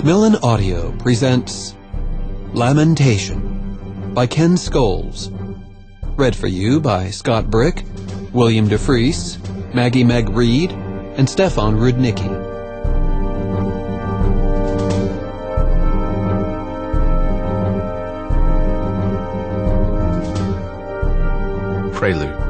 Macmillan Audio presents Lamentation by Ken Scholes. Read for you by Scott Brick, William DeFries, Maggie Meg Reed, and Stefan Rudnicki. Prelude.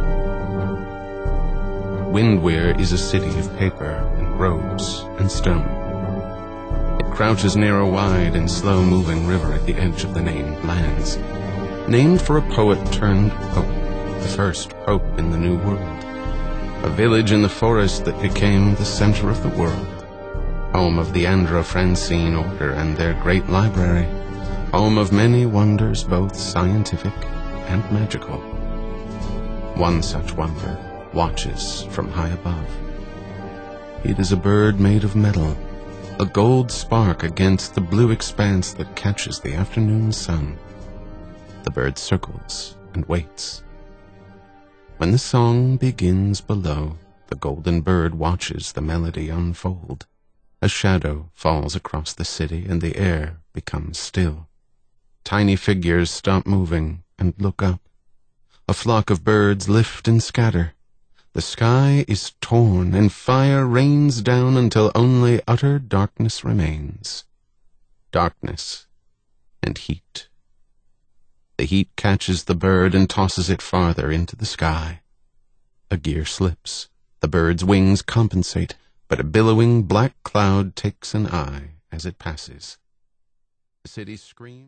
Windweir is a city of paper and robes and stone. It crouches near a wide and slow-moving river at the edge of the named lands, named for a poet turned pope, the first pope in the New World, a village in the forest that became the center of the world, home of the Andro-Francine order and their great library, home of many wonders both scientific and magical. One such wonder watches from high above. It is a bird made of metal, a gold spark against the blue expanse that catches the afternoon sun. The bird circles and waits. When the song begins below, the golden bird watches the melody unfold. A shadow falls across the city and the air becomes still. Tiny figures stop moving and look up. A flock of birds lift and scatter. The sky is torn and fire rains down until only utter darkness remains. Darkness and heat. The heat catches the bird and tosses it farther into the sky. A gear slips. The bird's wings compensate, but a billowing black cloud takes an eye as it passes. The city screams.